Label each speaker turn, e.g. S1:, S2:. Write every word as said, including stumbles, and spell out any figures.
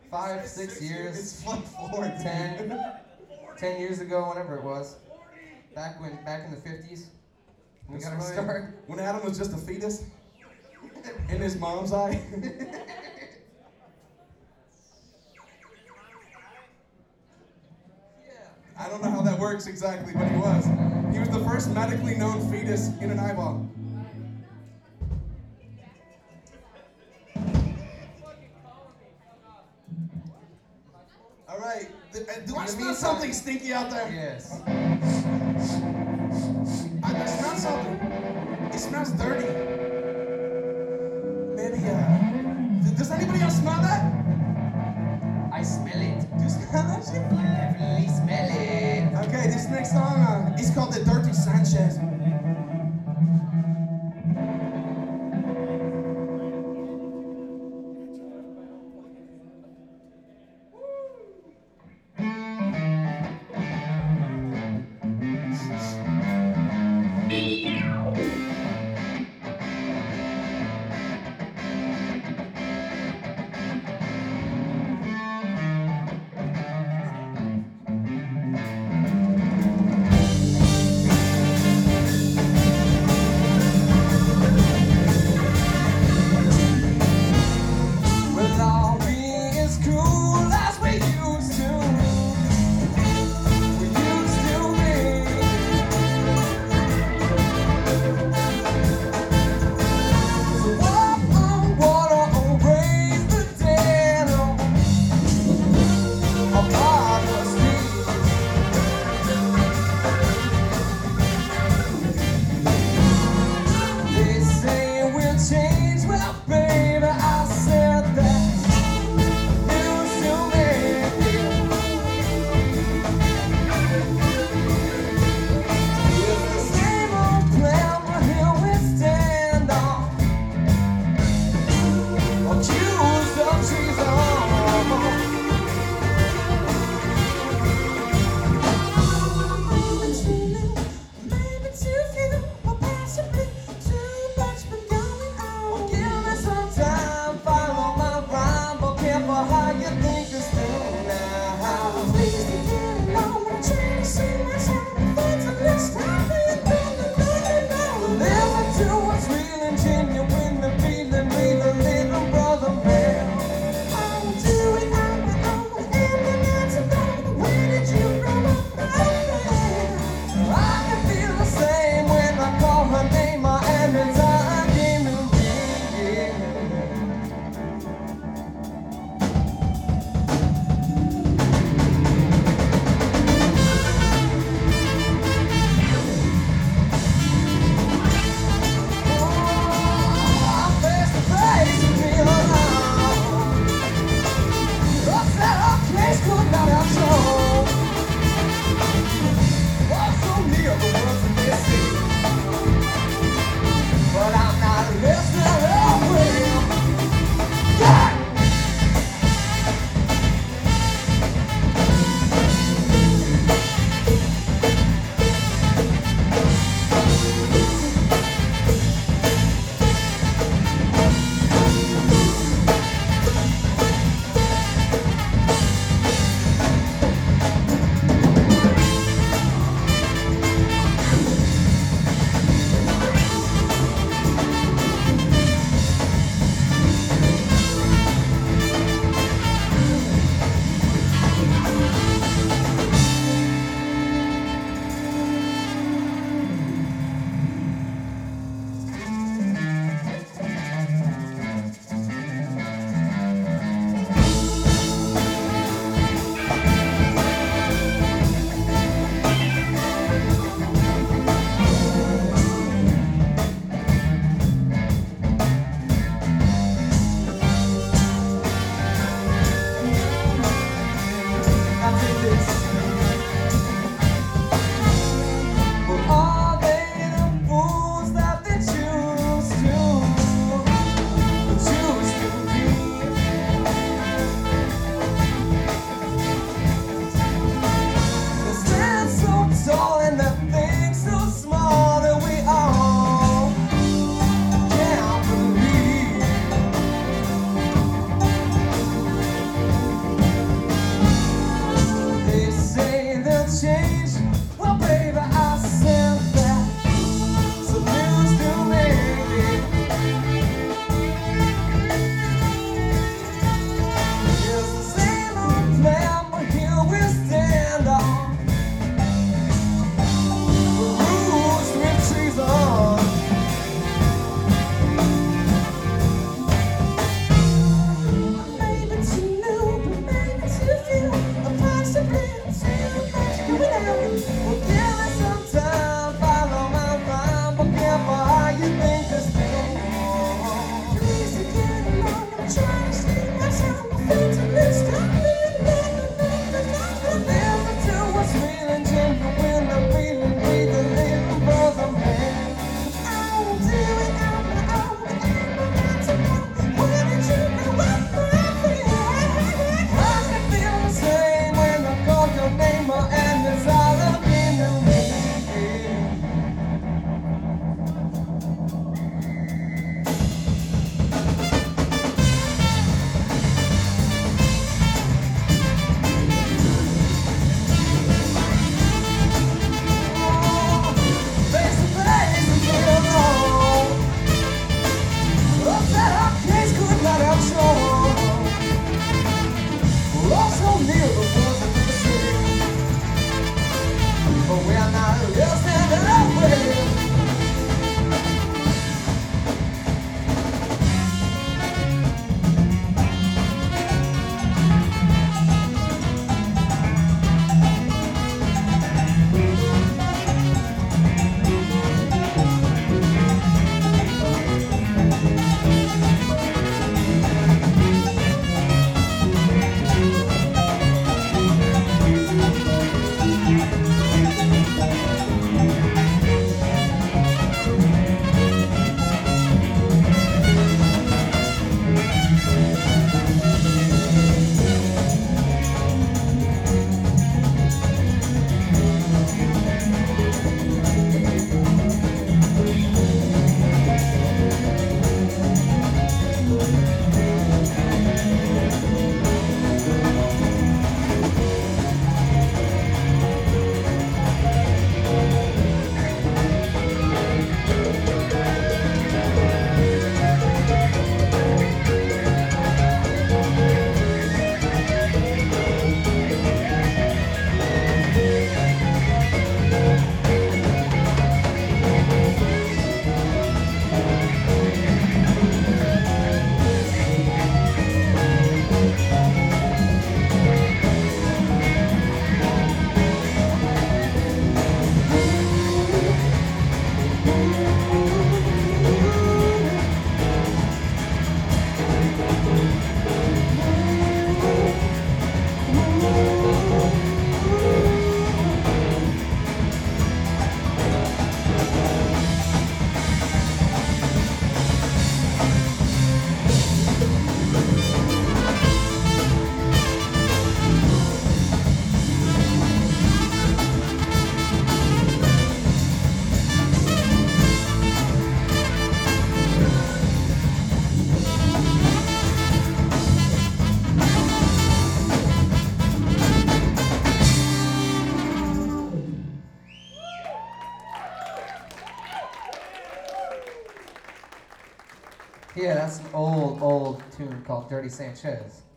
S1: five, six years,
S2: It's like four,
S1: ten, ten years ago, whenever it was. Back when, back in the fifties, we
S2: That's
S1: got our
S2: right.
S1: start.
S2: When Adam was just a fetus in his mom's eye. I don't know how that works exactly, but he was. He was the first medically known fetus in an eyeball. All right. Th- uh, Do I
S1: In the
S2: smell
S1: meantime-
S2: something stinky out there?
S1: Yes.
S2: I, I smell something. It smells dirty. Maybe, uh, th- does anybody else smell that?
S1: I smell it.
S2: Do you smell that shit?
S1: Definitely smell it.
S2: Okay, this next song uh, is called The Dirty Sanchez.
S1: Yeah, that's an old, old tune called Dirty Sanchez.